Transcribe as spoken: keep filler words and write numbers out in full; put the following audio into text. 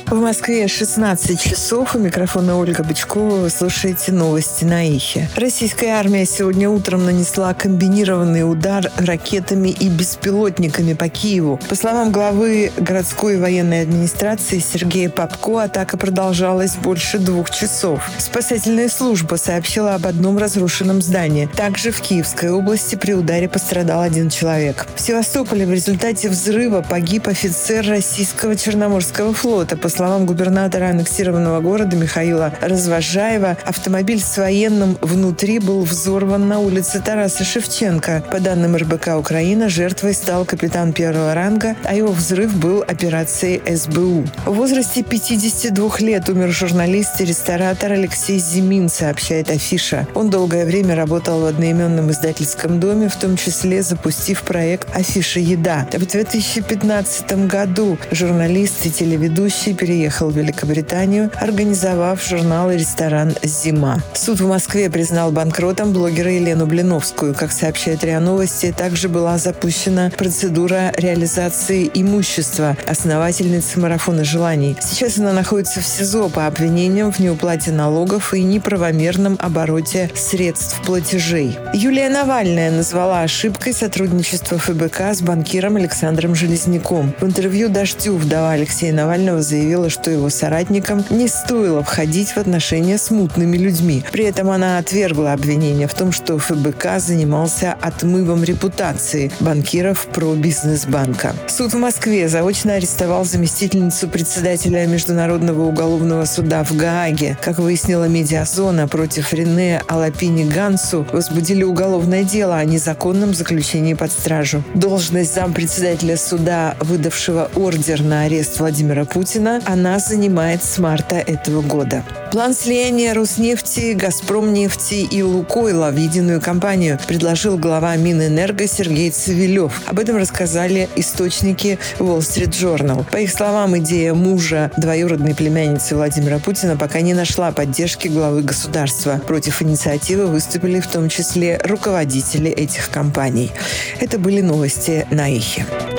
В Москве шестнадцать часов. У микрофона Ольга Бычкова. Вы слушаете новости на Ихе. Российская армия сегодня утром нанесла комбинированный удар ракетами и беспилотниками по Киеву. По словам главы городской военной администрации Сергея Попко, атака продолжалась больше двух часов. Спасательная служба сообщила об одном разрушенном здании. Также в Киевской области при ударе пострадал один человек. В Севастополе в результате взрыва погиб офицер российского Черноморского флота. По словам губернатора аннексированного города Михаила Развожаева, автомобиль с военным внутри был взорван на улице Тараса Шевченко. По данным эр бэ ка Украина, жертвой стал капитан первого ранга, а его взрыв был операцией эс бэ у. В возрасте пятидесяти двух лет умер журналист и ресторатор Алексей Зимин, сообщает Афиша. Он долгое время работал в одноименном издательском доме, в том числе запустив проект «Афиша Еда». В две тысячи пятнадцатом году журналист и телеведущий переехал в Великобританию, организовав журнал и ресторан «Зима». Суд в Москве признал банкротом блогера Елену Блиновскую. Как сообщает РИА Новости, также была запущена процедура реализации имущества основательницы «Марафона желаний». Сейчас она находится в СИЗО по обвинениям в неуплате налогов и неправомерном обороте средств платежей. Юлия Навальная назвала ошибкой сотрудничество эф бэ ка с банкиром Александром Железняком. В интервью «Дождю» вдова Алексея Навального заявила, что его соратникам не стоило входить в отношения с мутными людьми. При этом она отвергла обвинение в том, что эф бэ ка занимался отмывом репутации банкиров пробизнесбанка. Суд в Москве заочно арестовал заместительницу председателя Международного уголовного суда в Гааге. Как выяснила «Медиазона», против Рене Алапини Гансу возбудили уголовное дело о незаконном заключении под стражу. Должность зампредседателя суда, выдавшего ордер на арест Владимира Путина, она занимает с марта этого года. План слияния Роснефти, Газпромнефти и Лукойла в единую компанию предложил глава Минэнерго Сергей Цивилев. Об этом рассказали источники Wall Street Journal. По их словам, идея мужа двоюродной племянницы Владимира Путина пока не нашла поддержки главы государства. Против инициативы выступили в том числе руководители этих компаний. Это были новости на Ихе.